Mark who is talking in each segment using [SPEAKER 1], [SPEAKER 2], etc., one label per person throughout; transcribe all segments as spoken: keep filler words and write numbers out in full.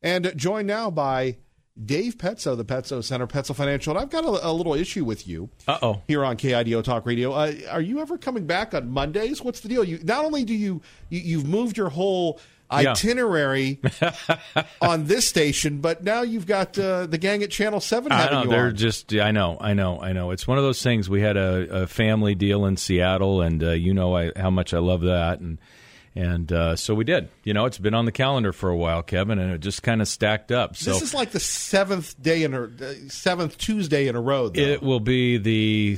[SPEAKER 1] And joined now by Dave Petzo, the Petzo Center, Petzo Financial. And I've got a, a little issue with you
[SPEAKER 2] Uh-oh.
[SPEAKER 1] here on K I D O Talk Radio. Uh, are you ever coming back on Mondays? What's the deal? You Not only do you, you you've moved your whole itinerary yeah. on this station, but now you've got uh, the gang at Channel seven having
[SPEAKER 2] I know,
[SPEAKER 1] you
[SPEAKER 2] they're
[SPEAKER 1] on.
[SPEAKER 2] just, I know, I know, I know. It's one of those things. We had a, a family deal in Seattle, and uh, you know I, how much I love that, and and uh, so we did. You know, it's been on the calendar for a while, Kevin, and it just kind of stacked up. So
[SPEAKER 1] this is like the seventh day in a uh, seventh Tuesday in a row, though.
[SPEAKER 2] It will be the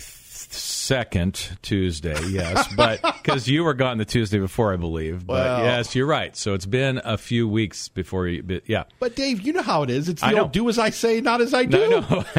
[SPEAKER 2] second Tuesday, yes, but because you were gone the Tuesday before, I believe. But
[SPEAKER 1] well,
[SPEAKER 2] yes, you're right. So it's been a few weeks before you. But yeah,
[SPEAKER 1] but Dave, you know how it is. It's the
[SPEAKER 2] I
[SPEAKER 1] old do as I say, not as I do.
[SPEAKER 2] No,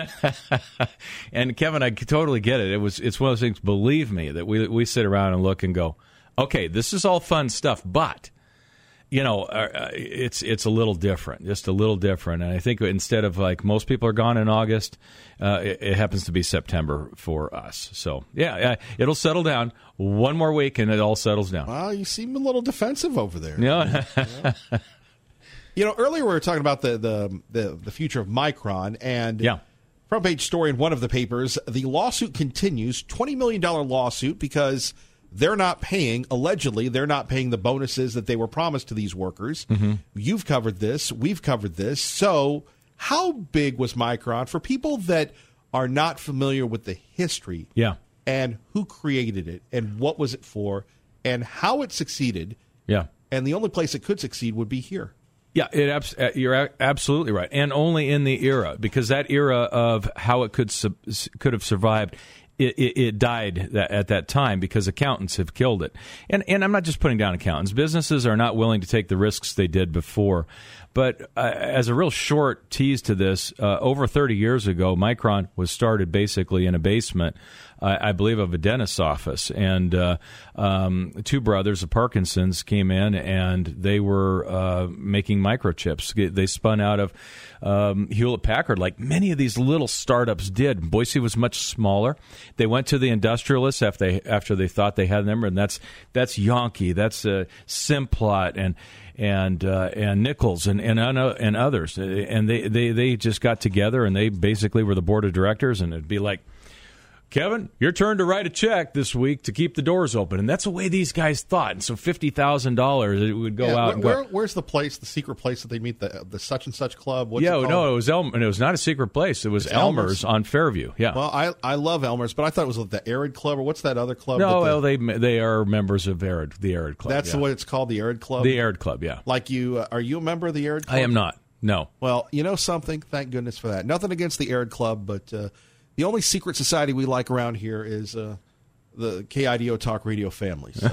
[SPEAKER 2] no. And Kevin, I totally get it. It was. It's one of those things. Believe me, that we we sit around and look and go, okay, this is all fun stuff, but. You know, uh, it's it's a little different, just a little different. And I think instead of like most people are gone in August, uh, it, it happens to be September for us. So, yeah, uh, it'll settle down. One more week and it all settles down.
[SPEAKER 1] Well, you seem a little defensive over there.
[SPEAKER 2] Yeah.
[SPEAKER 1] You, you know, earlier we were talking about the, the, the, the future of Micron. And
[SPEAKER 2] yeah.
[SPEAKER 1] front page story in one of the papers, the lawsuit continues, twenty million dollars lawsuit because they're not paying, allegedly, they're not paying the bonuses that they were promised to these workers.
[SPEAKER 2] Mm-hmm.
[SPEAKER 1] You've covered this. We've covered this. So how big was Micron? For people that are not familiar with the history
[SPEAKER 2] yeah.
[SPEAKER 1] and who created it and what was it for and how it succeeded,
[SPEAKER 2] yeah.
[SPEAKER 1] and the only place it could succeed would be here.
[SPEAKER 2] Yeah, it, you're absolutely right. And only in the era, because that era of how it could could have survived, It, it, it died that, at that time because accountants have killed it. And and I'm not just putting down accountants. Businesses are not willing to take the risks they did before. But uh, as a real short tease to this, uh, over thirty years ago, Micron was started basically in a basement, uh, I believe, of a dentist's office. And uh, um, two brothers of Parkinson's came in, and they were uh, making microchips. They spun out of um, Hewlett-Packard, like many of these little startups did. Boise was much smaller. They went to the industrialists after they, after they thought they had them, and that's that's Yonke, that's uh, Simplot, and and uh, and Nichols and and, and others, and they, they, they just got together and they basically were the board of directors, and it'd be like, Kevin, your turn to write a check this week to keep the doors open. And that's the way these guys thought. And so fifty thousand dollars, it would go
[SPEAKER 1] yeah,
[SPEAKER 2] out
[SPEAKER 1] where,
[SPEAKER 2] and go.
[SPEAKER 1] Where, where's the place, the secret place that they meet, the the such and such club? What's
[SPEAKER 2] yeah,
[SPEAKER 1] it
[SPEAKER 2] no, it was El- and it was not a secret place. It was Elmer's, Elmer's on Fairview. Yeah.
[SPEAKER 1] Well, I I love Elmer's, but I thought it was the Arid Club, or what's that other club?
[SPEAKER 2] No,
[SPEAKER 1] that
[SPEAKER 2] well, they they are members of Arid, the Arid Club.
[SPEAKER 1] That's
[SPEAKER 2] yeah.
[SPEAKER 1] what it's called, the Arid Club?
[SPEAKER 2] The Arid Club, yeah.
[SPEAKER 1] Like you, uh, are you a member of the Arid Club?
[SPEAKER 2] I am not, no.
[SPEAKER 1] Well, you know something? Thank goodness for that. Nothing against the Arid Club, but uh, the only secret society we like around here is uh, the K I D O Talk Radio family. So.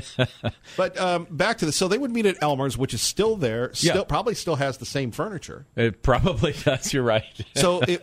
[SPEAKER 1] But um, back to this. So they would meet at Elmer's, which is still there, still
[SPEAKER 2] yeah.
[SPEAKER 1] probably still has the same furniture.
[SPEAKER 2] It probably does, you're right.
[SPEAKER 1] So it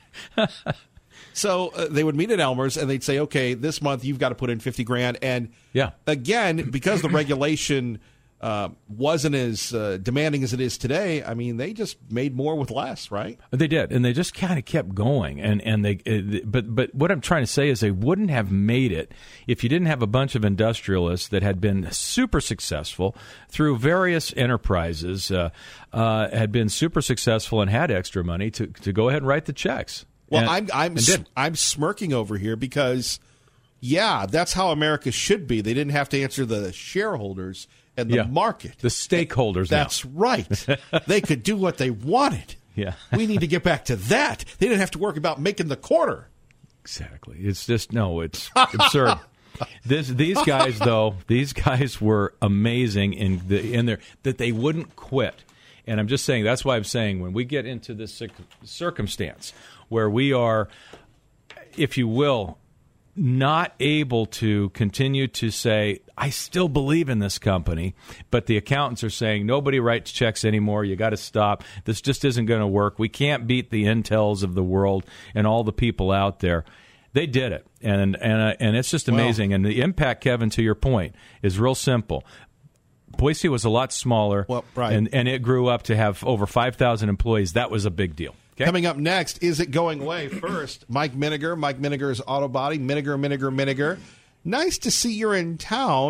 [SPEAKER 1] So uh, they would meet at Elmer's, and they'd say, okay, this month you've got to put in fifty grand. And
[SPEAKER 2] yeah.
[SPEAKER 1] again, because the regulation uh, wasn't as uh, demanding as it is today, I mean, they just made more with less, right?
[SPEAKER 2] They did, and they just kind of kept going. And and they, uh, but but what I'm trying to say is they wouldn't have made it if you didn't have a bunch of industrialists that had been super successful through various enterprises, uh, uh, had been super successful and had extra money to to go ahead and write the checks.
[SPEAKER 1] Well,
[SPEAKER 2] and,
[SPEAKER 1] I'm I'm I'm smirking over here because, yeah, that's how America should be. They didn't have to answer the shareholders and the
[SPEAKER 2] yeah.
[SPEAKER 1] market,
[SPEAKER 2] the stakeholders.
[SPEAKER 1] That's
[SPEAKER 2] now.
[SPEAKER 1] right. They could do what they wanted.
[SPEAKER 2] Yeah,
[SPEAKER 1] we need to get back to that. They didn't have to worry about making the quarter.
[SPEAKER 2] Exactly. It's just no. It's absurd. This these guys though. These guys were amazing in the in their that they wouldn't quit. And I'm just saying that's why I'm saying when we get into this circumstance where we are, if you will, not able to continue to say, I still believe in this company, but the accountants are saying nobody writes checks anymore. You got to stop. This just isn't going to work. We can't beat the Intels of the world and all the people out there. They did it, and and uh, and it's just amazing. Well, and the impact, Kevin, to your point, is real simple. Boise was a lot smaller,
[SPEAKER 1] well, right.
[SPEAKER 2] and, and it grew up to have over five thousand employees. That was a big deal. Okay?
[SPEAKER 1] Coming up next, is it going away? First, Mike Miniger, Mike Miniger's Auto Body, Miniger, Miniger, Miniger. Nice to see you're in town.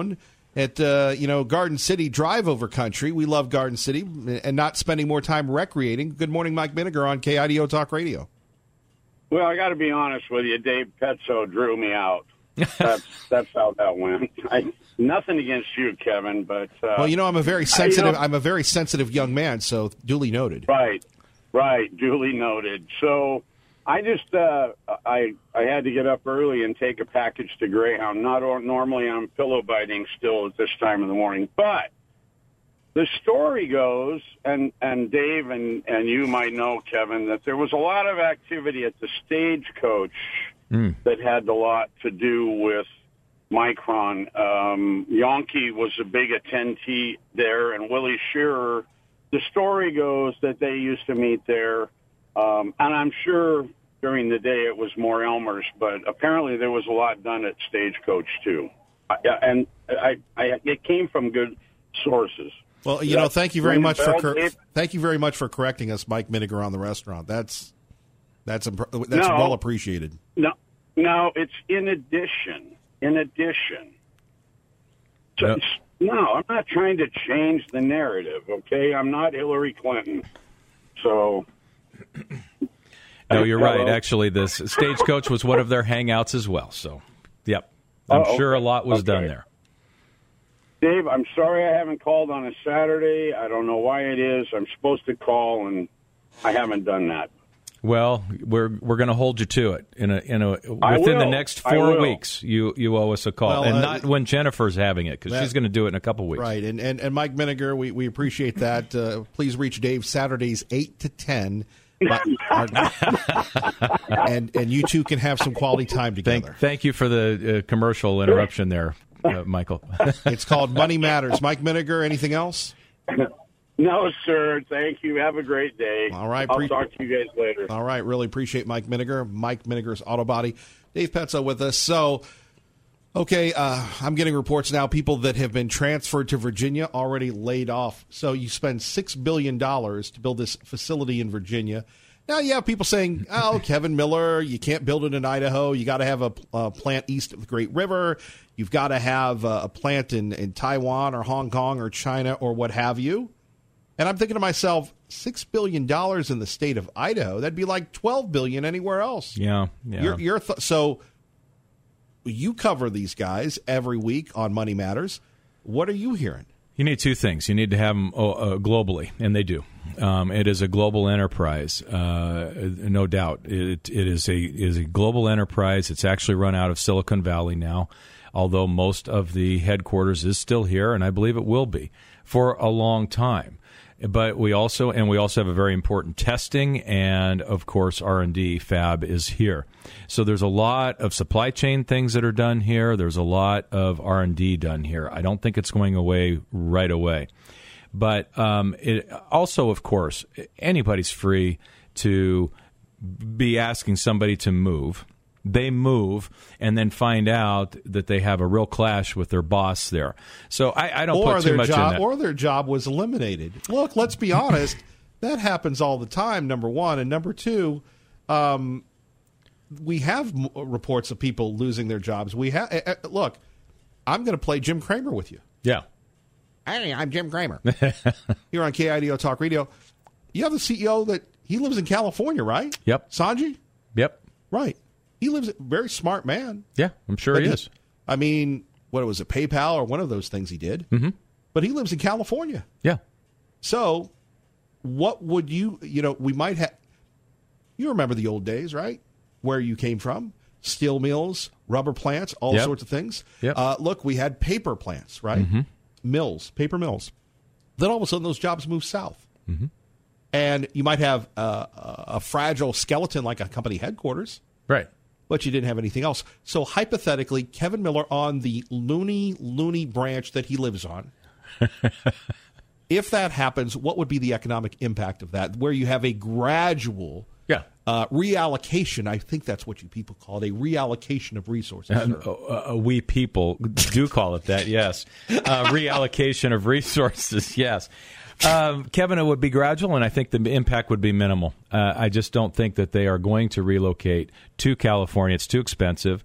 [SPEAKER 1] at uh, you know Garden City drive over country. We love Garden City and not spending more time recreating. Good morning, Mike Miniger on K I D O Talk Radio.
[SPEAKER 3] Well, I got to be honest with you. Dave Petzo drew me out. That's that's how that went. I, nothing against you, Kevin, but uh,
[SPEAKER 1] well, you know, I'm a very sensitive.
[SPEAKER 3] I, you know,
[SPEAKER 1] I'm a very sensitive young man, so duly noted.
[SPEAKER 3] Right, right, duly noted. So I just uh, I I had to get up early and take a package to Greyhound. Not normally I'm pillow biting still at this time of the morning, but the story goes, and, and Dave and, and you might know, Kevin, that there was a lot of activity at the Stagecoach mm. that had a lot to do with Micron. Um, Yonke was a big attendee there, and Willie Shearer. The story goes that they used to meet there, um, and I'm sure during the day it was more Elmer's, but apparently there was a lot done at Stagecoach too. I, and I, I, it came from good sources.
[SPEAKER 1] Well, you know, thank you very much for cor- thank you very much for correcting us, Mike Miniger, on the restaurant. That's that's that's
[SPEAKER 3] no,
[SPEAKER 1] well appreciated.
[SPEAKER 3] No, no, it's in addition. In addition. So, yep. No, I'm not trying to change the narrative. Okay, I'm not Hillary Clinton. So.
[SPEAKER 2] No, you're right. Actually, this Stagecoach was one of their hangouts as well. So, yep, I'm oh, sure okay. a lot was okay. done there.
[SPEAKER 3] Dave, I'm sorry I haven't called on a Saturday. I don't know why it is. I'm supposed to call, and I haven't done that.
[SPEAKER 2] Well, we're we're going to hold you to it. In a in a within the next four weeks, you you owe us a call, well, and uh, not when Jennifer's having it, because she's going to do it in a couple weeks.
[SPEAKER 1] Right, and and, and Mike Miniger, we, we appreciate that. Uh, please reach Dave Saturdays eight to ten. and and you two can have some quality time together.
[SPEAKER 2] Thank, thank you for the uh, commercial interruption there. Uh, Michael.
[SPEAKER 1] It's called Money Matters. Mike Miniger, anything else?
[SPEAKER 3] No, sir. Thank you. Have a great day.
[SPEAKER 1] All right.
[SPEAKER 3] I'll
[SPEAKER 1] pre-
[SPEAKER 3] talk to you guys later.
[SPEAKER 1] All right. Really appreciate Mike Miniger. Mike Miniger's Auto Body. Dave Petzo with us. So, okay, uh, I'm getting reports now. People that have been transferred to Virginia already laid off. So you spend six billion dollars to build this facility in Virginia. Now, you have people saying, oh, Kevin Miller, you can't build it in Idaho. You got to have a, a plant east of the Great River. You've got to have a, a plant in, in Taiwan or Hong Kong or China or what have you. And I'm thinking to myself, six billion dollars in the state of Idaho, that'd be like twelve billion dollars anywhere else.
[SPEAKER 2] Yeah, yeah.
[SPEAKER 1] You're, you're th- so you cover these guys every week on Money Matters. What are you hearing?
[SPEAKER 2] You need two things. You need to have them uh, globally, and they do. Um, it is a global enterprise, uh, no doubt. It, it is a it is a global enterprise. It's actually run out of Silicon Valley now, although most of the headquarters is still here, and I believe it will be for a long time. But we also, and we also have a very important testing, and of course R and D fab is here. So there's a lot of supply chain things that are done here. There's a lot of R and D done here. I don't think it's going away right away. But um, it also, of course, anybody's free to be asking somebody to move. They move and then find out that they have a real clash with their boss there. So I, I don't
[SPEAKER 1] or
[SPEAKER 2] put too much
[SPEAKER 1] job,
[SPEAKER 2] in that.
[SPEAKER 1] Or their job was eliminated. Look, let's be honest. That happens all the time, number one. And number two, um, we have m- reports of people losing their jobs. We have uh, Look, I'm going to play Jim Cramer with you.
[SPEAKER 2] Yeah.
[SPEAKER 1] Hey, I'm Jim Cramer. Here on K I D O Talk Radio. You have the C E O that he lives in California, right?
[SPEAKER 2] Yep.
[SPEAKER 1] Sanjay?
[SPEAKER 2] Yep.
[SPEAKER 1] Right. He lives a very smart man.
[SPEAKER 2] Yeah, I'm sure he, he is.
[SPEAKER 1] I mean, what was it, PayPal or one of those things he did?
[SPEAKER 2] Mm-hmm.
[SPEAKER 1] But he lives in California.
[SPEAKER 2] Yeah.
[SPEAKER 1] So what would you, you know, we might have, you remember the old days, right? Where you came from, steel mills, rubber plants, all yep. sorts of things.
[SPEAKER 2] Yep.
[SPEAKER 1] Uh, look, we had paper plants, right?
[SPEAKER 2] Mm-hmm.
[SPEAKER 1] Mills, paper mills. Then all of a sudden those jobs move south.
[SPEAKER 2] Mm-hmm.
[SPEAKER 1] And you might have uh, a fragile skeleton like a company headquarters.
[SPEAKER 2] Right.
[SPEAKER 1] But you didn't have anything else. So hypothetically, Kevin Miller on the loony, loony branch that he lives on, if that happens, what would be the economic impact of that? Where you have a gradual
[SPEAKER 2] yeah.
[SPEAKER 1] uh, reallocation, I think that's what you people call it, a reallocation of resources.
[SPEAKER 2] Uh, uh, we people do call it that, yes. Uh, reallocation of resources, yes. Um, Kevin, it would be gradual, and I think the impact would be minimal. Uh, I just don't think that they are going to relocate to California. It's too expensive.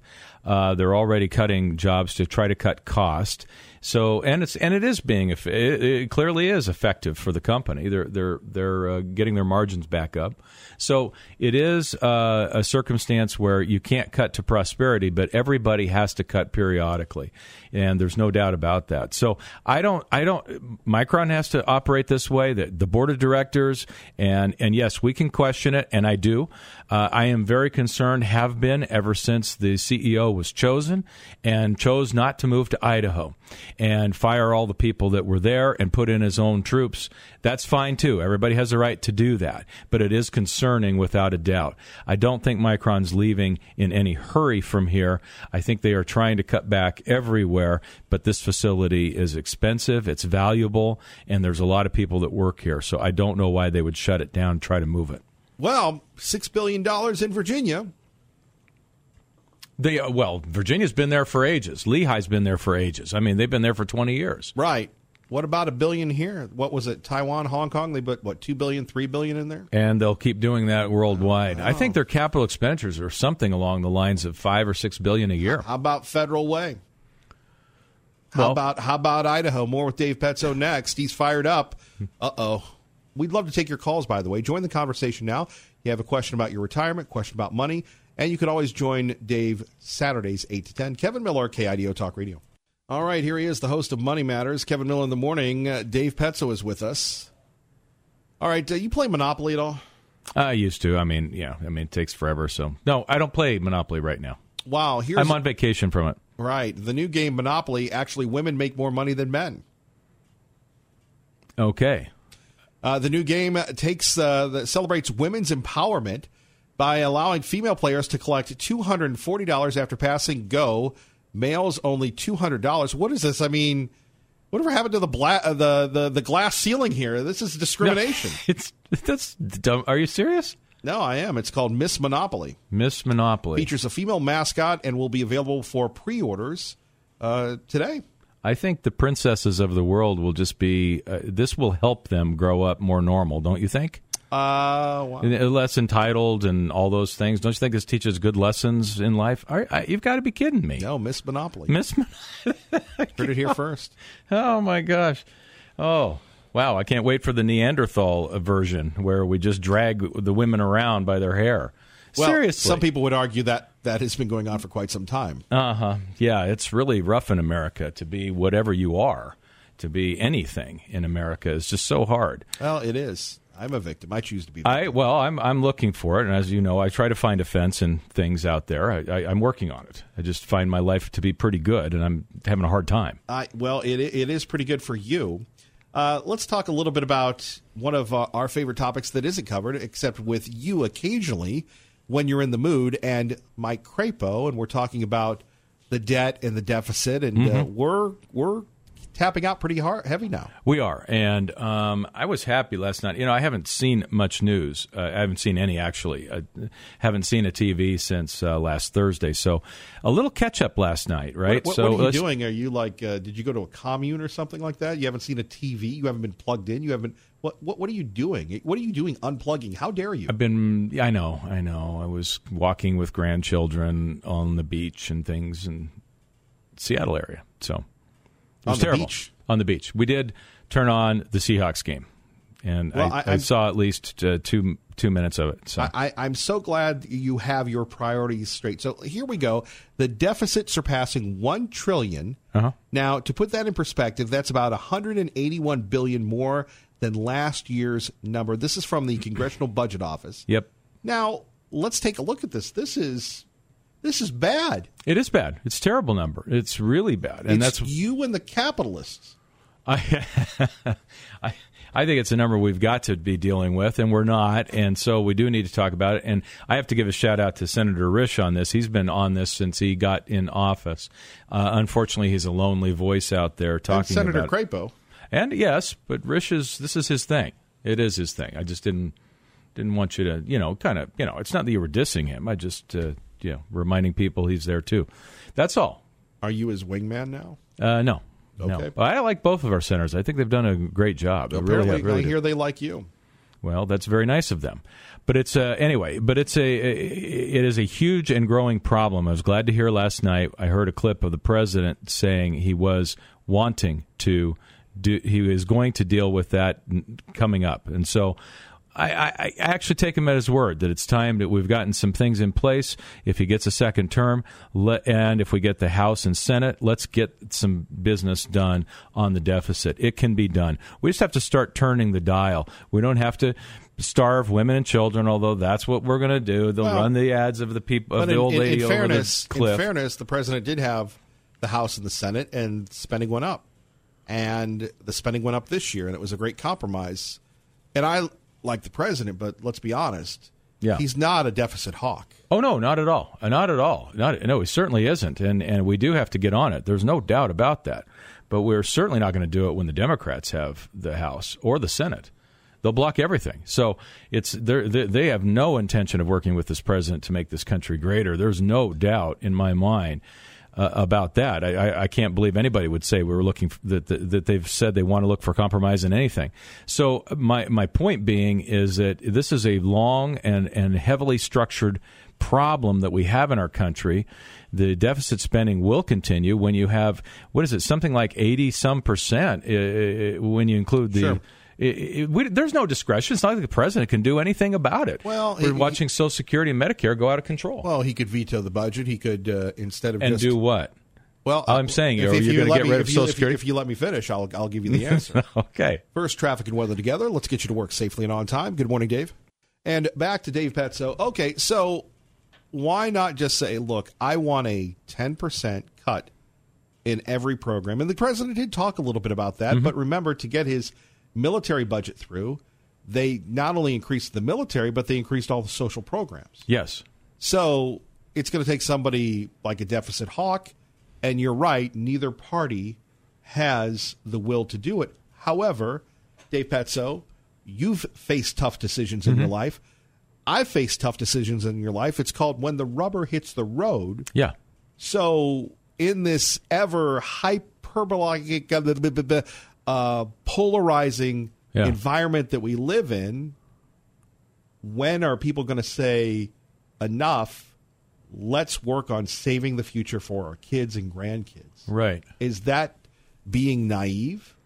[SPEAKER 2] Uh, they're already cutting jobs to try to cut cost. So and it's and it is being it, it clearly is effective for the company. They're they're they're uh, getting their margins back up. So it is uh, a circumstance where you can't cut to prosperity, but everybody has to cut periodically, and there's no doubt about that. So I don't I don't Micron has to operate this way. The, the board of directors and and yes, we can question it, and I do. Uh, I am very concerned, have been ever since the C E O was chosen and chose not to move to Idaho and fire all the people that were there and put in his own troops. That's fine, too. Everybody has the right to do that. But it is concerning without a doubt. I don't think Micron's leaving in any hurry from here. I think they are trying to cut back everywhere. But this facility is expensive, it's valuable, and there's a lot of people that work here. So I don't know why they would shut it down and try to move it.
[SPEAKER 1] Well, six billion dollars in Virginia.
[SPEAKER 2] They, well, Virginia's been there for ages. Lehigh's been there for ages. I mean, they've been there for twenty years.
[SPEAKER 1] Right. What about a billion here? What was it? Taiwan, Hong Kong? They put, what, two billion dollars, three billion dollars in there?
[SPEAKER 2] And they'll keep doing that worldwide.
[SPEAKER 1] Oh.
[SPEAKER 2] I think their capital expenditures are something along the lines of five or six billion dollars a year.
[SPEAKER 1] How about Federal Way? How
[SPEAKER 2] Well,
[SPEAKER 1] about how about Idaho? More with Dave Petzo next. He's fired up. Uh-oh. We'd love to take your calls, by the way. Join the conversation now. You have a question about your retirement, question about money, and you can always join Dave Saturdays, eight to ten. Kevin Miller, K I D O Talk Radio. All right, here he is, the host of Money Matters. Kevin Miller in the morning. Uh, Dave Petzo is with us. All right, uh, you play Monopoly at all?
[SPEAKER 2] I used to. I mean, yeah. I mean, it takes forever. So, no, I don't play Monopoly right now.
[SPEAKER 1] Wow. Here's
[SPEAKER 2] I'm on vacation from it.
[SPEAKER 1] Right. The new game, Monopoly, actually women make more money than men.
[SPEAKER 2] Okay.
[SPEAKER 1] Uh, the new game takes uh, that celebrates women's empowerment by allowing female players to collect two hundred forty dollars after passing Go. Males only two hundred dollars. What is this? I mean, whatever happened to the bla- uh, the, the the glass ceiling here? This is discrimination.
[SPEAKER 2] No, it's that's dumb. Are you serious?
[SPEAKER 1] No, I am. It's called Miss Monopoly.
[SPEAKER 2] Miss Monopoly
[SPEAKER 1] Features a female mascot and will be available for pre-orders uh, today.
[SPEAKER 2] I think the princesses of the world will just be. Uh, this will help them grow up more normal, don't you think?
[SPEAKER 1] Uh, wow.
[SPEAKER 2] Less entitled and all those things. Don't you think this teaches good lessons in life? I, I, you've got to be kidding me.
[SPEAKER 1] No, Miss Monopoly.
[SPEAKER 2] Miss Mon-
[SPEAKER 1] Heard it here first.
[SPEAKER 2] Oh, my gosh. Oh, wow. I can't wait for the Neanderthal version where we just drag the women around by their hair.
[SPEAKER 1] Well,
[SPEAKER 2] Seriously.
[SPEAKER 1] some people would argue that that has been going on for quite some time.
[SPEAKER 2] Uh-huh. Yeah, it's really rough in America to be whatever you are. To be anything in America is just so hard.
[SPEAKER 1] Well, it is. I'm a victim. I choose to be. A victim.
[SPEAKER 2] I well, I'm I'm looking for it, and as you know, I try to find offense in things out there. I, I, I'm working on it. I just find my life to be pretty good, and I'm having a hard time.
[SPEAKER 1] I, well, it it is pretty good for you. Uh, let's talk a little bit about one of uh, our favorite topics that isn't covered, except with you occasionally when you're in the mood, and Mike Crapo, and we're talking about the debt and the deficit, and mm-hmm. uh, we're we're. tapping out pretty hard, heavy now.
[SPEAKER 2] We are, and um, I was happy last night. You know, I haven't seen much news. Uh, I haven't seen any, actually. I haven't seen a T V since uh, last Thursday, so a little catch-up last night, right?
[SPEAKER 1] What, what,
[SPEAKER 2] so
[SPEAKER 1] what are you doing? Are you like, uh, did you go to a commune or something like that? You haven't seen a T V? You haven't been plugged in? You haven't, what What, what are you doing? What are you doing unplugging? How dare you?
[SPEAKER 2] I've been, I know, I know. I was walking with grandchildren on the beach and things in Seattle area, so... It was
[SPEAKER 1] on the
[SPEAKER 2] terrible.
[SPEAKER 1] beach?
[SPEAKER 2] On the beach. We did turn on the Seahawks game, and
[SPEAKER 1] well,
[SPEAKER 2] I,
[SPEAKER 1] I,
[SPEAKER 2] I saw at least uh, two two minutes of it. So
[SPEAKER 1] I, I'm so glad you have your priorities straight. So here we go. The deficit surpassing one trillion dollars.
[SPEAKER 2] Uh-huh.
[SPEAKER 1] Now, to put that in perspective, that's about one hundred eighty-one billion dollars more than last year's number. This is from the Congressional Budget Office.
[SPEAKER 2] Yep.
[SPEAKER 1] Now, let's take a look at this. This is... This is bad.
[SPEAKER 2] It is bad. It's a terrible number. It's really bad, and
[SPEAKER 1] it's
[SPEAKER 2] that's
[SPEAKER 1] you and the capitalists.
[SPEAKER 2] I, I, I think it's a number we've got to be dealing with, and we're not. And so we do need to talk about it. And I have to give a shout out to Senator Risch on this. He's been on this since he got in office. Uh, unfortunately, he's a lonely voice out there talking
[SPEAKER 1] and Senator
[SPEAKER 2] about
[SPEAKER 1] Crapo.
[SPEAKER 2] It. And yes, but Risch is this is his thing. It is his thing. I just didn't didn't want you to, you know, kind of, you know, it's not that you were dissing him. I just. Uh, You know, reminding people he's there too. That's all.
[SPEAKER 1] Are you his wingman now?
[SPEAKER 2] Uh, no,
[SPEAKER 1] okay.
[SPEAKER 2] no. I like both of our centers. I think they've done a great job. They
[SPEAKER 1] Apparently,
[SPEAKER 2] really, really
[SPEAKER 1] I hear
[SPEAKER 2] do.
[SPEAKER 1] they like you.
[SPEAKER 2] Well, that's very nice of them. But it's uh, anyway. But it's a it is a huge and growing problem. I was glad to hear last night. I heard a clip of the president saying he was wanting to do. He is going to deal with that coming up, and so. I, I, I actually take him at his word that it's time that we've gotten some things in place. If he gets a second term, let, and if we get the House and Senate, let's get some business done on the deficit. It can be done. We just have to start turning the dial. We don't have to starve women and children, although that's what we're going to do. They'll well, run the ads of the people of the
[SPEAKER 1] in,
[SPEAKER 2] old lady
[SPEAKER 1] in, in
[SPEAKER 2] over
[SPEAKER 1] fairness,
[SPEAKER 2] the cliff.
[SPEAKER 1] In fairness, the president did have the House and the Senate, and spending went up. And the spending went up this year, and it was a great compromise. And I... like the president, but let's be honest, yeah. he's not a deficit hawk.
[SPEAKER 2] Oh, no, not at all. Not at all. Not, no, he certainly isn't, and, and we do have to get on it. There's no doubt about that. But we're certainly not going to do it when the Democrats have the House or the Senate. They'll block everything. So it's they they have no intention of working with this president to make this country greater. There's no doubt in my mind Uh, about that. I, I can't believe anybody would say we were looking for, that, that that they've said they want to look for compromise in anything. So my my point being is that this is a long and, and heavily structured problem that we have in our country. The deficit spending will continue when you have, what is it, something like eighty some percent uh, when you include the
[SPEAKER 1] sure.
[SPEAKER 2] It, it, we, there's no discretion. It's not like the president can do anything about it.
[SPEAKER 1] Well,
[SPEAKER 2] we're
[SPEAKER 1] he,
[SPEAKER 2] watching Social Security and Medicare go out of control.
[SPEAKER 1] Well, he could veto the budget. He could uh, instead of
[SPEAKER 2] and
[SPEAKER 1] just,
[SPEAKER 2] do what?
[SPEAKER 1] Well,
[SPEAKER 2] I'm saying
[SPEAKER 1] if,
[SPEAKER 2] you're,
[SPEAKER 1] if
[SPEAKER 2] you're
[SPEAKER 1] you
[SPEAKER 2] going to get
[SPEAKER 1] me,
[SPEAKER 2] rid of
[SPEAKER 1] you,
[SPEAKER 2] Social
[SPEAKER 1] if
[SPEAKER 2] Security.
[SPEAKER 1] You, if you let me finish, I'll I'll give you the answer.
[SPEAKER 2] Okay.
[SPEAKER 1] First, traffic and weather together. Let's get you to work safely and on time. Good morning, Dave. And back to Dave Petso. Okay, so why not just say, look, I want a ten percent cut in every program, and the president did talk a little bit about that. Mm-hmm. But remember, to get his military budget through, they not only increased the military, but they increased all the social programs.
[SPEAKER 2] Yes.
[SPEAKER 1] So it's going to take somebody like a deficit hawk, and you're right, neither party has the will to do it. However, Dave Petso, you've faced tough decisions in mm-hmm. your life. I've faced tough decisions in your life. It's called when the rubber hits the road.
[SPEAKER 2] Yeah.
[SPEAKER 1] So in this ever hyperbolic, uh, polarizing Yeah. environment that we live in, when are people going to say enough, let's work on saving the future for our kids and grandkids?
[SPEAKER 2] Right.
[SPEAKER 1] Is that being naive?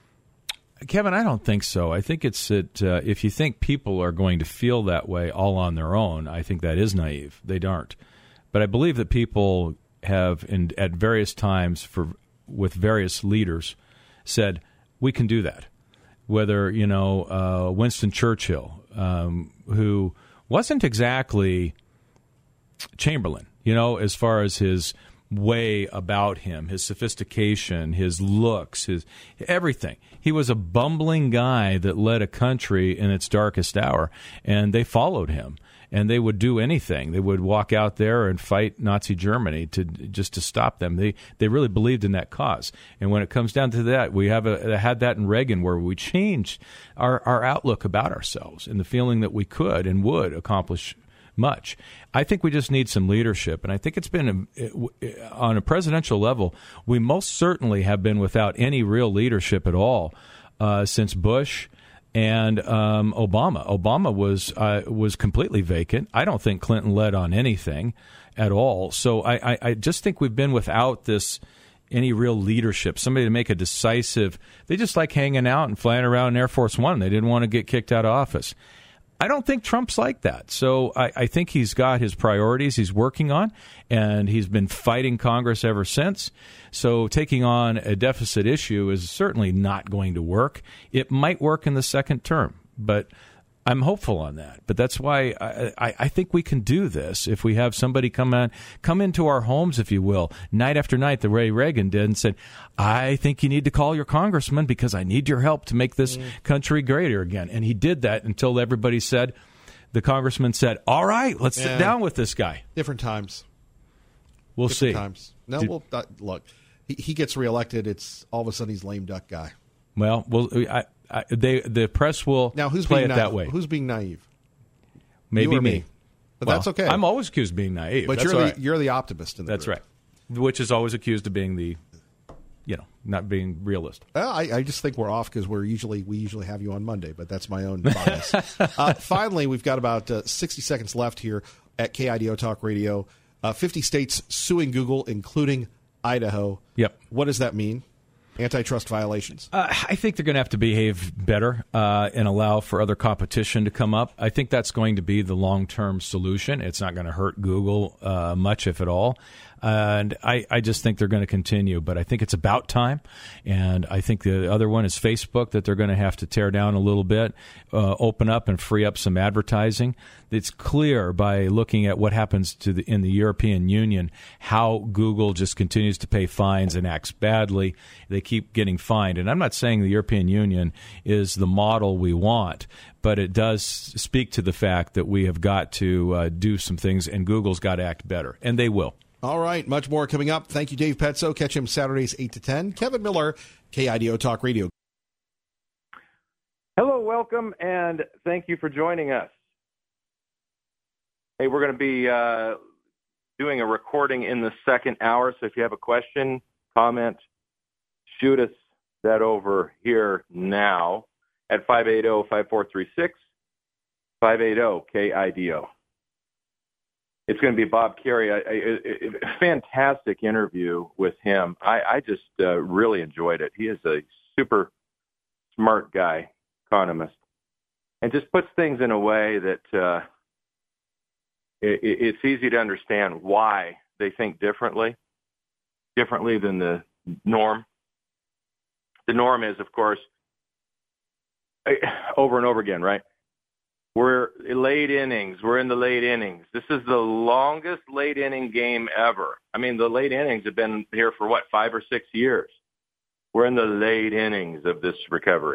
[SPEAKER 2] Kevin, I don't think so. I think it's that uh, if you think people are going to feel that way all on their own, I think that is naive. They aren't. But I believe that people have, in, at various times for with various leaders, said, we can do that. Whether, you know, uh, Winston Churchill, um, who wasn't exactly Chamberlain, you know, as far as his way about him, his sophistication, his looks, his everything. He was a bumbling guy that led a country in its darkest hour, and they followed him. And they would do anything. They would walk out there and fight Nazi Germany to just to stop them. They they really believed in that cause. And when it comes down to that, we have a, had that in Reagan, where we changed our, our outlook about ourselves and the feeling that we could and would accomplish much. I think we just need some leadership. And I think it's been, a, on a presidential level, we most certainly have been without any real leadership at all uh, since Bush and um, Obama. Obama was uh, was completely vacant. I don't think Clinton led on anything at all. So I, I, I just think we've been without this any real leadership, somebody to make a decisive. They just like hanging out and flying around in Air Force One. They didn't want to get kicked out of office. I don't think Trump's like that. So I, I think he's got his priorities he's working on, and he's been fighting Congress ever since. So taking on a deficit issue is certainly not going to work. It might work in the second term, but I'm hopeful on that. But that's why I, I, I think we can do this if we have somebody come on, come into our homes, if you will, night after night, the way Reagan did, and said, I think you need to call your congressman because I need your help to make this mm. country greater again. And he did that until everybody said, the congressman said, all right, let's yeah. sit down with this guy.
[SPEAKER 1] Different times.
[SPEAKER 2] We'll
[SPEAKER 1] Different
[SPEAKER 2] see.
[SPEAKER 1] times. No,
[SPEAKER 2] Did,
[SPEAKER 1] well, uh, look, he, he gets reelected. It's all of a sudden he's lame duck guy.
[SPEAKER 2] Well, well, I, I, they the press will
[SPEAKER 1] now who's
[SPEAKER 2] play
[SPEAKER 1] being
[SPEAKER 2] it
[SPEAKER 1] naive?
[SPEAKER 2] that way.
[SPEAKER 1] Who's being naive?
[SPEAKER 2] Maybe
[SPEAKER 1] me.
[SPEAKER 2] me.
[SPEAKER 1] But
[SPEAKER 2] well,
[SPEAKER 1] that's okay.
[SPEAKER 2] I'm always accused of being naive.
[SPEAKER 1] But
[SPEAKER 2] that's
[SPEAKER 1] you're the
[SPEAKER 2] right.
[SPEAKER 1] you're the optimist in the
[SPEAKER 2] That's
[SPEAKER 1] group.
[SPEAKER 2] right. Which is always accused of being the you know, not being realist.
[SPEAKER 1] Well, I, I just think we're off because we're usually we usually have you on Monday, but that's my own bias. uh, finally, we've got about uh, sixty seconds left here at K I D O Talk Radio. Uh, fifty states suing Google, including Idaho.
[SPEAKER 2] Yep.
[SPEAKER 1] What does that mean? Antitrust violations.
[SPEAKER 2] Uh, I think they're going to have to behave better uh, and allow for other competition to come up. I think that's going to be the long-term solution. It's not going to hurt Google uh, much, if at all. And I, I just think they're going to continue. But I think it's about time. And I think the other one is Facebook, that they're going to have to tear down a little bit, uh, open up and free up some advertising. It's clear by looking at what happens to the, in the European Union how Google just continues to pay fines and acts badly. They keep getting fined. And I'm not saying the European Union is the model we want, but it does speak to the fact that we have got to uh, do some things, and Google's got to act better. And they will.
[SPEAKER 1] All right, much more coming up. Thank you, Dave Petzo. Catch him Saturdays eight to ten. Kevin Miller, K I D O Talk Radio.
[SPEAKER 4] Hello, welcome, and thank you for joining us. Hey, we're going to be uh, doing a recording in the second hour, so if you have a question, comment, shoot us that over here now at five eight zero, five four three six, five eight zero K I D O. It's going to be Bob Kerrey. A fantastic interview with him. I, I just uh, really enjoyed it. He is a super smart guy, economist, and just puts things in a way that uh, it, it's easy to understand why they think differently, differently than the norm. The norm is, of course, over and over again, right? We're late innings. We're in the late innings. This is the longest late inning game ever. I mean, the late innings have been here for, what, five or six years. We're in the late innings of this recovery.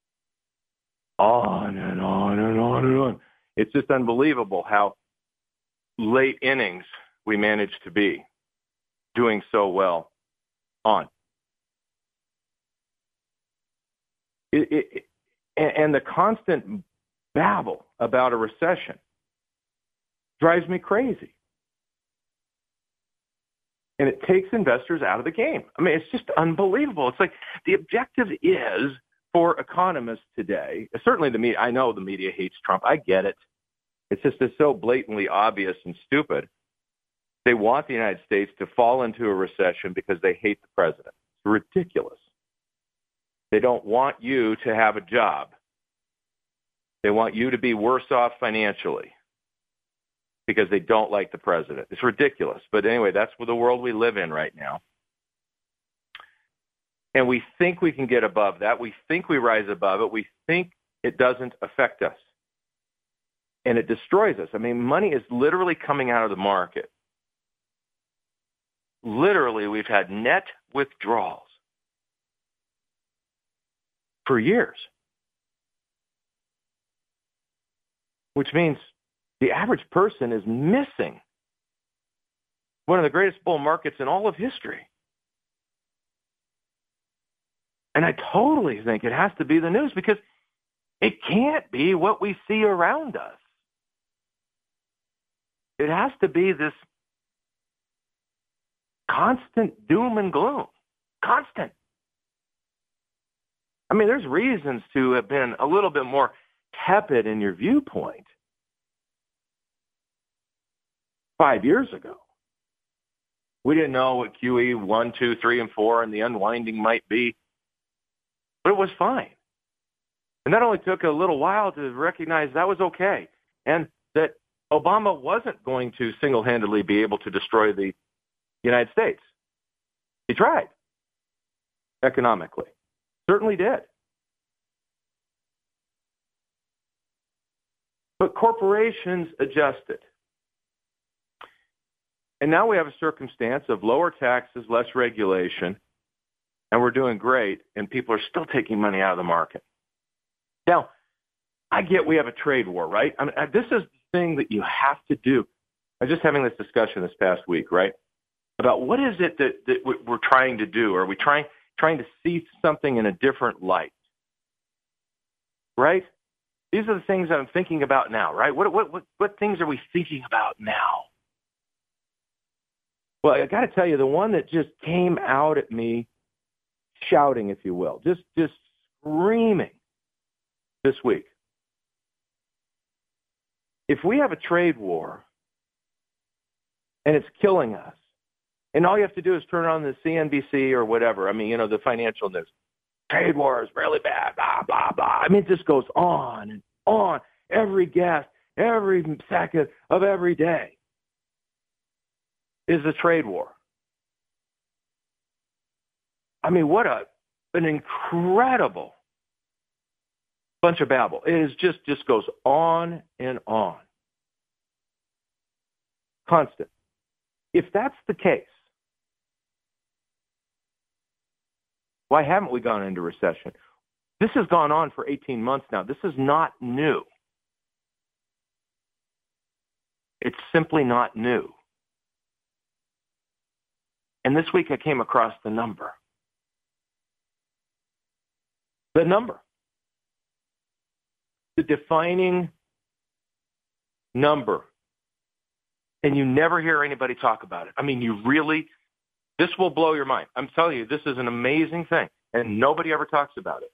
[SPEAKER 4] On and on and on and on. It's just unbelievable how late innings we managed to be, doing so well on. It, it, and the constant babble about a recession drives me crazy. And it takes investors out of the game. I mean, it's just unbelievable. It's like the objective is for economists today, certainly the media, I know the media hates Trump. I get it. It's just it's so blatantly obvious and stupid. They want the United States to fall into a recession because they hate the president. It's ridiculous. They don't want you to have a job. They want you to be worse off financially because they don't like the president. It's ridiculous. But anyway, that's the world we live in right now. And we think we can get above that. We think we rise above it. We think it doesn't affect us. And it destroys us. I mean, money is literally coming out of the market. Literally, we've had net withdrawals for years. Which means the average person is missing one of the greatest bull markets in all of history. And I totally think it has to be the news because it can't be what we see around us. It has to be this constant doom and gloom. Constant. I mean, there's reasons to have been a little bit more tepid in your viewpoint five years ago. We didn't know what Q E one, two, three, and four and the unwinding might be, but it was fine. And that only took a little while to recognize that was okay, and that Obama wasn't going to single-handedly be able to destroy the United States. He tried economically. Certainly did. But corporations adjusted. And now we have a circumstance of lower taxes, less regulation, and we're doing great, and people are still taking money out of the market. Now, I get we have a trade war, right? I mean, this is the thing that you have to do. I was just having this discussion this past week, right, about what is it that, that we're trying to do? Are we trying trying to see something in a different light, right? These are the things that I'm thinking about now, right? What what what, what things are we thinking about now? Well, I got to tell you, the one that just came out at me shouting, if you will, just just screaming this week. If we have a trade war and it's killing us, and all you have to do is turn on the C N B C or whatever, I mean, you know, the financial news, trade war is really bad, blah, blah, blah. I mean, it just goes on and on. Every guest, every second of every day is a trade war. I mean, what a an incredible bunch of babble. It is just, just goes on and on. Constant. If that's the case, why haven't we gone into recession? This has gone on for eighteen months now. This is not new. It's simply not new. And this week I came across the number. The number. The defining number. And you never hear anybody talk about it. I mean, you really, this will blow your mind. I'm telling you, this is an amazing thing, and nobody ever talks about it.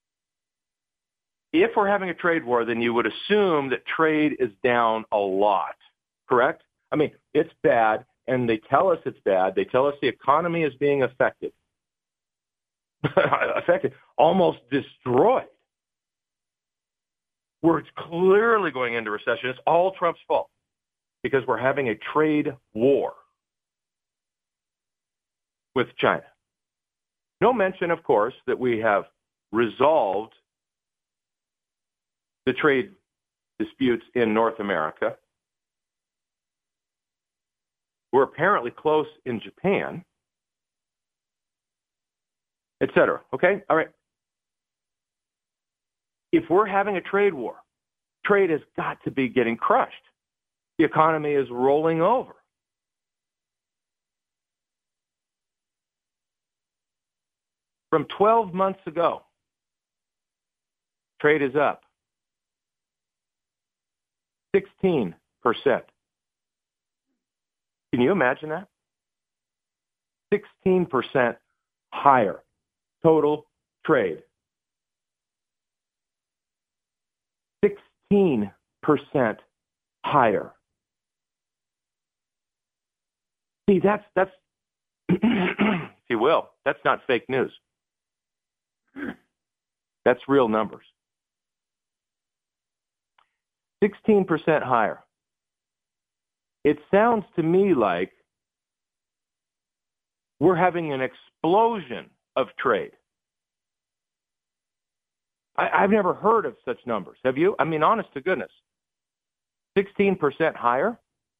[SPEAKER 4] If we're having a trade war, then you would assume that trade is down a lot, correct? I mean, it's bad, and they tell us it's bad. They tell us the economy is being affected. affected, almost destroyed. We're clearly going into recession. It's all Trump's fault because we're having a trade war with China. No mention, of course, that we have resolved the trade disputes in North America. We're apparently close in Japan, et cetera. Okay? All right. If we're having a trade war, trade has got to be getting crushed. The economy is rolling over. From twelve months ago, trade is up sixteen percent. Can you imagine that? sixteen percent higher total trade. sixteen percent higher. See, that's, that's if you will, that's not fake news. That's real numbers. sixteen percent higher. It sounds to me like we're having an explosion of trade. I, I've never heard of such numbers. Have you? I mean, honest to goodness. sixteen percent higher?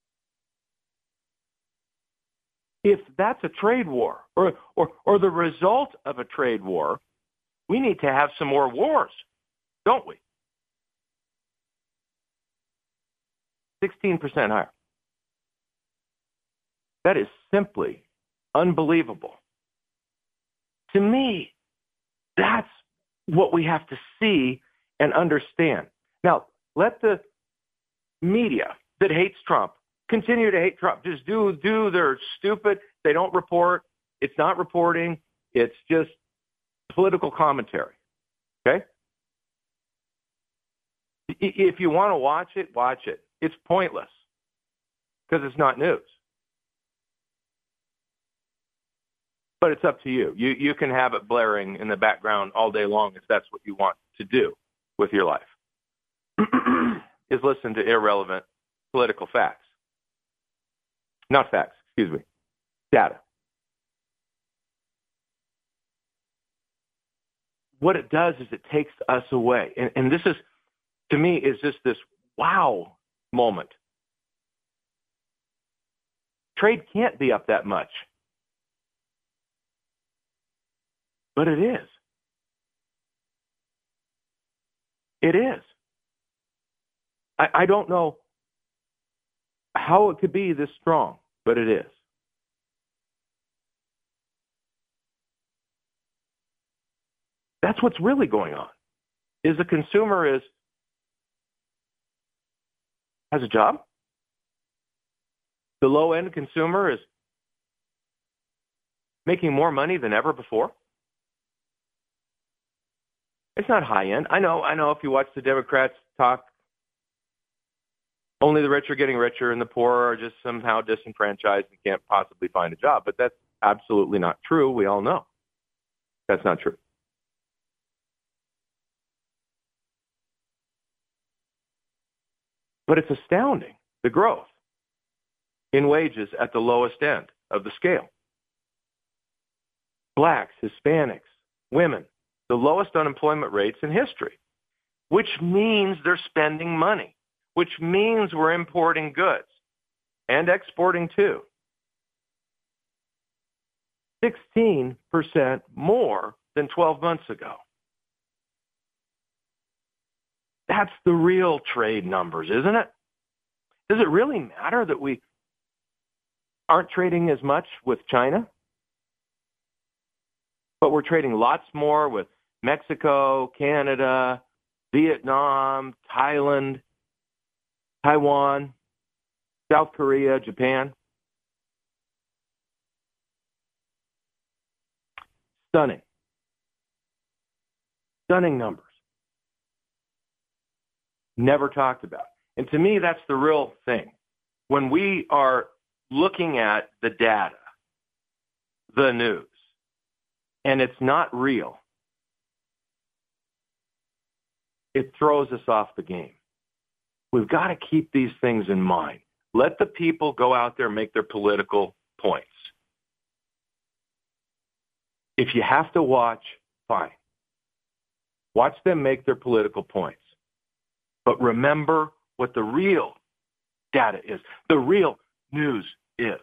[SPEAKER 4] If that's a trade war or, or, or the result of a trade war, we need to have some more wars, don't we? sixteen percent higher. That is simply unbelievable. To me, that's what we have to see and understand. Now, let the media that hates Trump continue to hate Trump. Just do, do, they're stupid. They don't report. It's not reporting. It's just political commentary. Okay? If you want to watch it, watch it. It's pointless because it's not news. But it's up to you. You you can have it blaring in the background all day long if that's what you want to do with your life, is listen to irrelevant political facts. Not facts, excuse me. Data. What it does is it takes us away. And, and this is, to me, is just this wow moment. Trade can't be up that much. But it is. It is. I, I don't know how it could be this strong, but it is. That's what's really going on. Is the consumer is has a job. The low-end consumer is making more money than ever before. It's not high end. I know, I know if you watch the Democrats talk, only the rich are getting richer and the poor are just somehow disenfranchised and can't possibly find a job. But that's absolutely not true. We all know that's not true. But it's astounding, the growth in wages at the lowest end of the scale. Blacks, Hispanics, women, the lowest unemployment rates in history, which means they're spending money, which means we're importing goods and exporting too. sixteen percent more than twelve months ago. That's the real trade numbers, isn't it? Does it really matter that we aren't trading as much with China, but we're trading lots more with Mexico, Canada, Vietnam, Thailand, Taiwan, South Korea, Japan? Stunning. Stunning numbers. Never talked about. And to me, that's the real thing. When we are looking at the data, the news, and it's not real, it throws us off the game. We've got to keep these things in mind. Let the people go out there and make their political points. If you have to watch, fine. Watch them make their political points. But remember what the real data is, the real news is.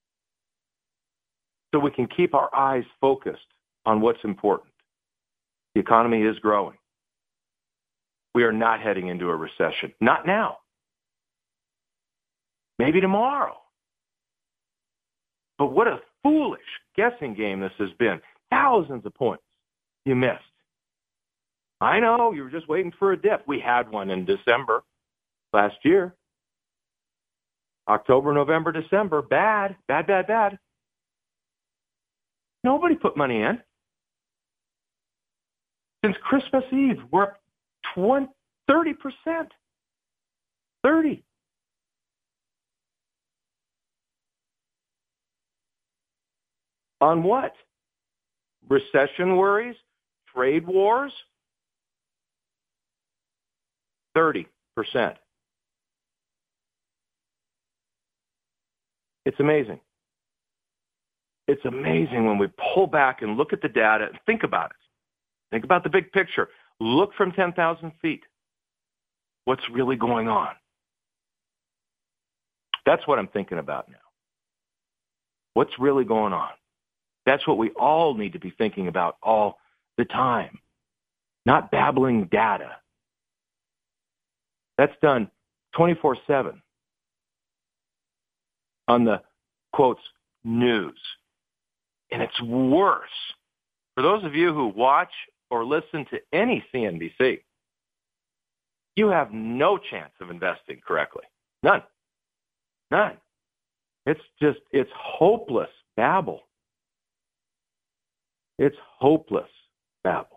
[SPEAKER 4] So we can keep our eyes focused on what's important. The economy is growing. We are not heading into a recession. Not now. Maybe tomorrow. But what a foolish guessing game this has been. Thousands of points you missed. I know, you were just waiting for a dip. We had one in December last year. October, November, December. Bad, bad, bad, bad. Nobody put money in. Since Christmas Eve, we're up twenty, thirty percent. thirty. On what? Recession worries? Trade wars? thirty percent. It's amazing. It's amazing when we pull back and look at the data and think about it. Think about the big picture. Look from ten thousand feet. What's really going on? That's what I'm thinking about now. What's really going on? That's what we all need to be thinking about all the time. Not babbling data. That's done twenty-four seven on the, quotes, news. And it's worse. For those of you who watch or listen to any C N B C, you have no chance of investing correctly. None. None. It's just, it's hopeless babble. It's hopeless babble.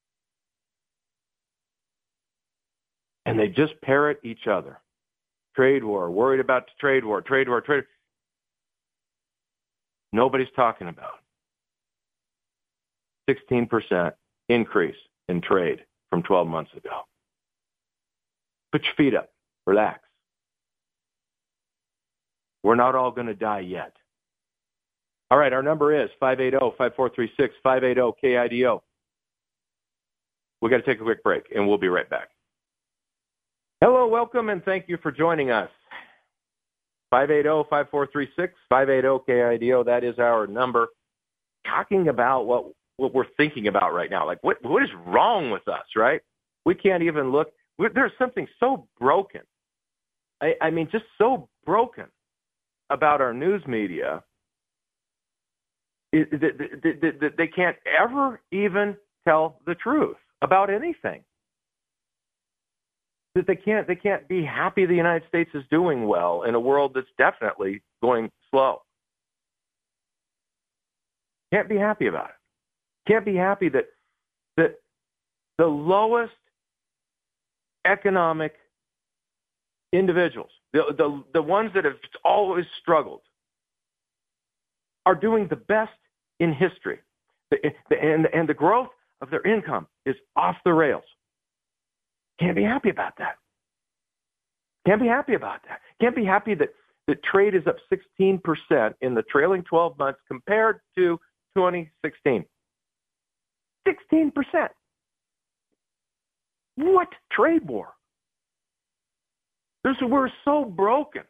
[SPEAKER 4] And they just parrot each other. Trade war, worried about the trade war, trade war, trade war. Nobody's talking about sixteen percent increase in trade from twelve months ago. Put your feet up. Relax. We're not all going to die yet. All right, our number is five eight zero, five four three six, five eight zero K I D O. We've got to take a quick break, and we'll be right back. Hello, welcome, and thank you for joining us. five eight zero, five four three six, five eight zero K I D O, that is our number. Talking about what, what we're thinking about right now. Like, what what is wrong with us, right? We can't even look. We're, there's something so broken. I, I mean, just so broken about our news media. It, they, they, they, they can't ever even tell the truth about anything. That they can't they can't be happy the United States is doing well in a world that's definitely going slow. Can't be happy about it. Can't be happy that that the lowest economic individuals, the, the, the ones that have always struggled, are doing the best in history. The, the, and, and the growth of their income is off the rails. Can't be happy about that. Can't be happy about that. Can't be happy that the trade is up sixteen percent in the trailing twelve months compared to twenty sixteen. sixteen percent. What trade war? This, we're so broken.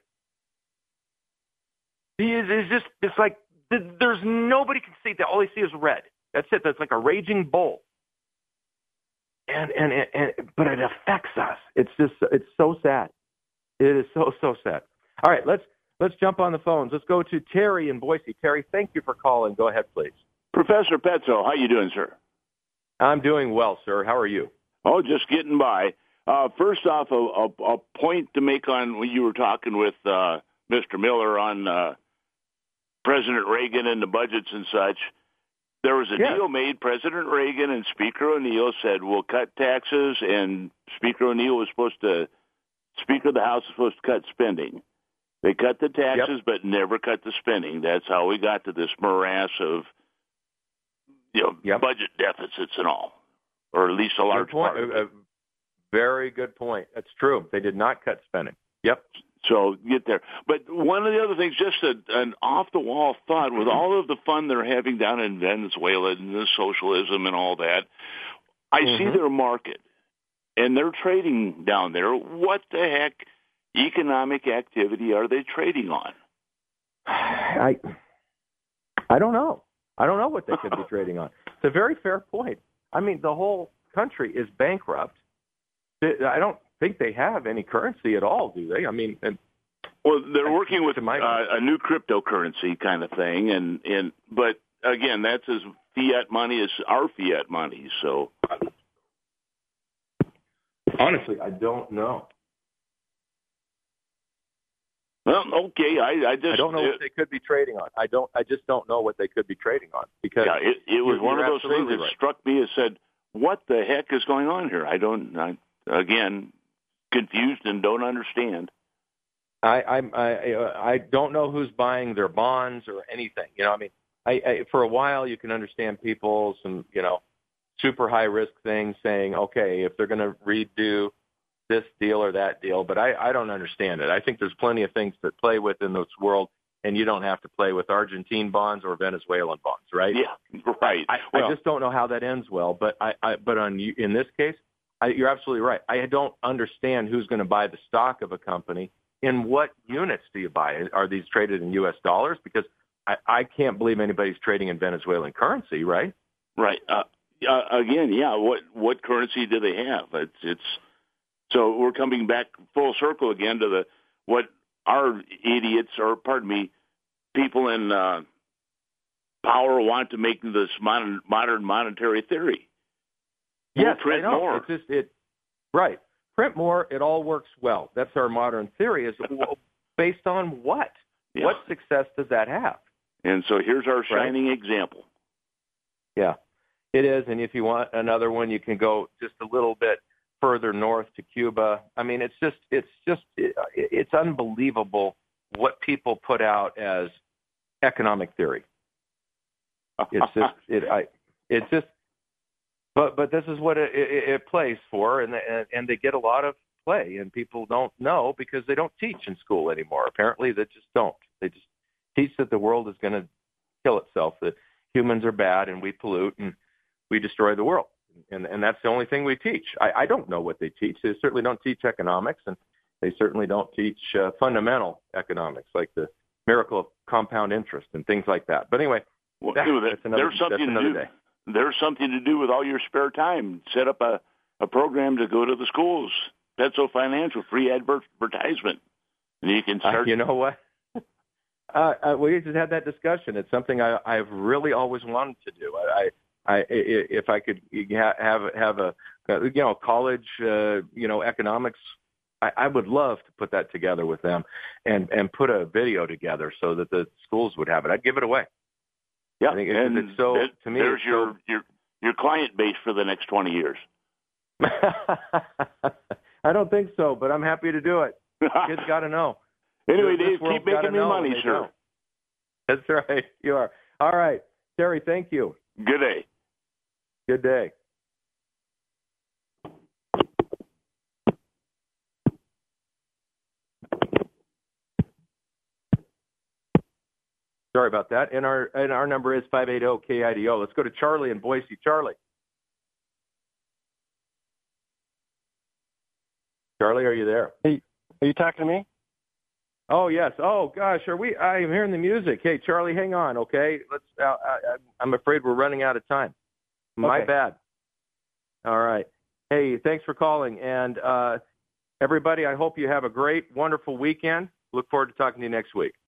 [SPEAKER 4] It's just, it's like, there's nobody can see that. All they see is red. That's it. That's like a raging bull. And, and, and, but it affects us. It's just, it's so sad. It is so, so sad. All right, let's, let's jump on the phones. Let's go to Terry in Boise. Terry, thank you for calling. Go ahead, please.
[SPEAKER 5] Professor Petzo, how you doing, sir?
[SPEAKER 4] I'm doing well, sir. How are you?
[SPEAKER 5] Oh, just getting by. Uh, first off, a, a, a point to make on when you were talking with uh, Mister Miller on uh, President Reagan and the budgets and such. There was a
[SPEAKER 4] yeah.
[SPEAKER 5] deal made. President Reagan and Speaker O'Neill said, we'll cut taxes, and Speaker O'Neill was supposed to, Speaker of the House was supposed to cut spending. They cut the taxes, yep. but never cut the spending. That's how we got to this morass of, you know,
[SPEAKER 4] yep.
[SPEAKER 5] budget deficits and all, or at least a large
[SPEAKER 4] point.
[SPEAKER 5] part of it.
[SPEAKER 4] A, a very good point. That's true. They did not cut spending. Yep.
[SPEAKER 5] So get there. But one of the other things, just a, an off-the-wall thought, with all of the fun they're having down in Venezuela and the socialism and all that, I mm-hmm. see their market, and they're trading down there. What the heck economic activity are they trading on?
[SPEAKER 4] I I don't know. I don't know what they could be trading on. It's a very fair point. I mean, the whole country is bankrupt. I don't think they have any currency at all, do they? I mean, and,
[SPEAKER 5] well, they're working with
[SPEAKER 4] my,
[SPEAKER 5] uh, a new cryptocurrency kind of thing, and, and but again, that's as fiat money as our fiat money. So,
[SPEAKER 4] honestly, I don't know.
[SPEAKER 5] Well, okay, I, I just
[SPEAKER 4] I don't know
[SPEAKER 5] it,
[SPEAKER 4] what they could be trading on. I don't. I just don't know what they could be trading on because
[SPEAKER 5] yeah, it, it was one of those things that
[SPEAKER 4] right.
[SPEAKER 5] struck me and said, "What the heck is going on here?" I don't. I, again, confused and don't understand.
[SPEAKER 4] I I I, I don't know who's buying their bonds or anything. You know, I mean, I, I for a while you can understand people some you know super high risk things saying, okay, if they're going to redo this deal or that deal, but I, I don't understand it. I think there's plenty of things to play with in this world, and you don't have to play with Argentine bonds or Venezuelan bonds, right?
[SPEAKER 5] Yeah, right.
[SPEAKER 4] I, well, I just don't know how that ends well, but I, I but on in this case, I, you're absolutely right. I don't understand who's going to buy the stock of a company. In what units do you buy? Are these traded in U S dollars? Because I, I can't believe anybody's trading in Venezuelan currency, right?
[SPEAKER 5] Right. Uh, uh, again, yeah. What what currency do they have? It's it's. So we're coming back full circle again to the what our idiots, or pardon me, people in uh, power want to make this modern, modern monetary theory. We'll
[SPEAKER 4] yes,
[SPEAKER 5] print
[SPEAKER 4] I know.
[SPEAKER 5] more.
[SPEAKER 4] It's just it, right. Print more. It all works well. That's our modern theory. Is based on what?
[SPEAKER 5] Yeah.
[SPEAKER 4] What success does that have?
[SPEAKER 5] And so here's our shining
[SPEAKER 4] right.
[SPEAKER 5] example.
[SPEAKER 4] Yeah, it is. And if you want another one, you can go just a little bit further north to Cuba. I mean, it's just, it's just, it, it's unbelievable what people put out as economic theory. It's just, it, I, it's just, but, but this is what it, it, it plays for, and, and and they get a lot of play, and people don't know because they don't teach in school anymore. Apparently, they just don't. They just teach that the world is going to kill itself, that humans are bad and we pollute and we destroy the world. And, and that's the only thing we teach. I, I don't know what they teach. They certainly don't teach economics, and they certainly don't teach uh, fundamental economics, like the miracle of compound interest and things like that. But anyway,
[SPEAKER 5] well,
[SPEAKER 4] that,
[SPEAKER 5] dude,
[SPEAKER 4] that's another,
[SPEAKER 5] there's something
[SPEAKER 4] that's another
[SPEAKER 5] to do.
[SPEAKER 4] day.
[SPEAKER 5] There's something to do with all your spare time. Set up a, a program to go to the schools. Petzo Financial, free advertisement. And you can start.
[SPEAKER 4] Uh, you know what? uh, uh, we just had that discussion. It's something I, I've really always wanted to do. I, I I, if I could have have a you know college uh, you know economics, I, I would love to put that together with them and and put a video together so that the schools would have it. I'd give it away.
[SPEAKER 5] Yeah,
[SPEAKER 4] I think
[SPEAKER 5] and
[SPEAKER 4] it's so
[SPEAKER 5] that,
[SPEAKER 4] to me.
[SPEAKER 5] There's your
[SPEAKER 4] so,
[SPEAKER 5] your your client base for the next twenty years.
[SPEAKER 4] I don't think so, but I'm happy to do it. Kids got to know.
[SPEAKER 5] Anyway,
[SPEAKER 4] This
[SPEAKER 5] Dave,
[SPEAKER 4] world's
[SPEAKER 5] keep making
[SPEAKER 4] gotta
[SPEAKER 5] me
[SPEAKER 4] know,
[SPEAKER 5] money,
[SPEAKER 4] and they
[SPEAKER 5] sir.
[SPEAKER 4] don't. That's right. You are. All right. Terry, thank you.
[SPEAKER 5] Good day.
[SPEAKER 4] Good day. Sorry about that. And our and our number is five eight zero K I D O. Let's go to Charlie in Boise. Charlie. Charlie, are you there?
[SPEAKER 6] Hey, are you talking to me?
[SPEAKER 4] Oh yes. Oh gosh, are we? I am hearing the music. Hey, Charlie, hang on. Okay, let's. Uh, I, I'm afraid we're running out of time. My
[SPEAKER 6] Okay.
[SPEAKER 4] bad. All right. Hey, thanks for calling, and uh, everybody. I hope you have a great, wonderful weekend. Look forward to talking to you next week.